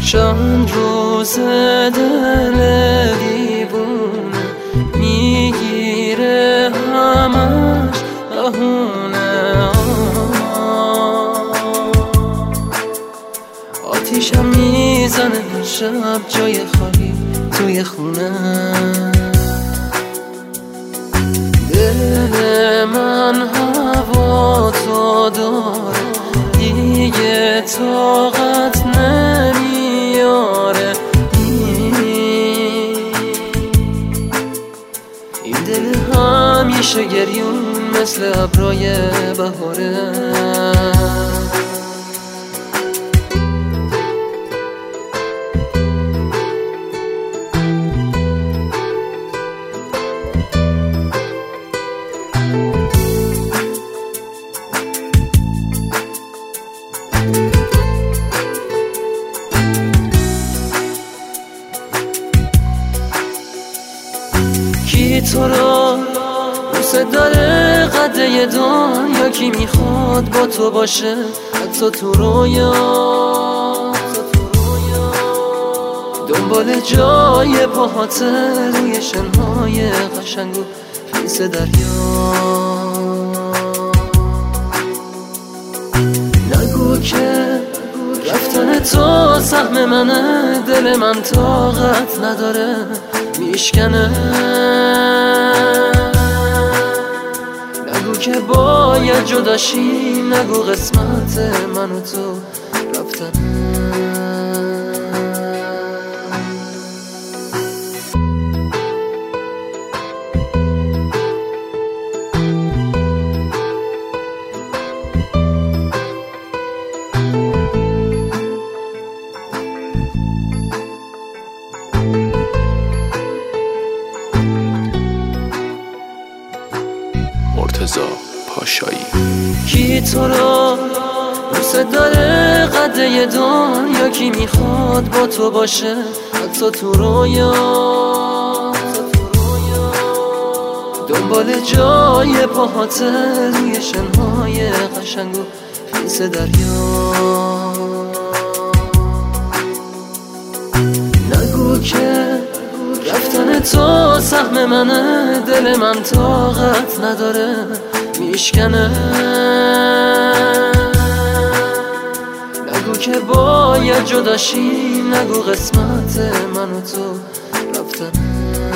چند روز دل دیوونه میگیره همش بهونه. آتیشم میزنه شب جای خالی توی خونه. دل من هوا تو داره دیگه طاقت نمیاره. این دل همیشه گریون مثل ابرای بهاره. کی تو رو دوست داره قده دنیا؟ کی میخواد با تو باشه حتی تو رویا؟ دنبال جای پاهاته روی شنهای قشنگ و خیس دریا. نگو که رفتن تو سهم منه، دل من طاقت نداره میشکنه. نگو که باید جداشی، نگو قسمت من و تو رفتنه. مرتضی پاشایی. کی تو رو دوست داره قده دنیا؟ کی میخواد با تو باشه حتی تو رویا؟ دنبال جای پاهاته روی شنهای قشنگ و خیس دریا. نگو که رفتن تو سهم منه، دل من طاقت نداره میشکنه. نگو که باید جداشی، نگو قسمت من و تو رفتنه.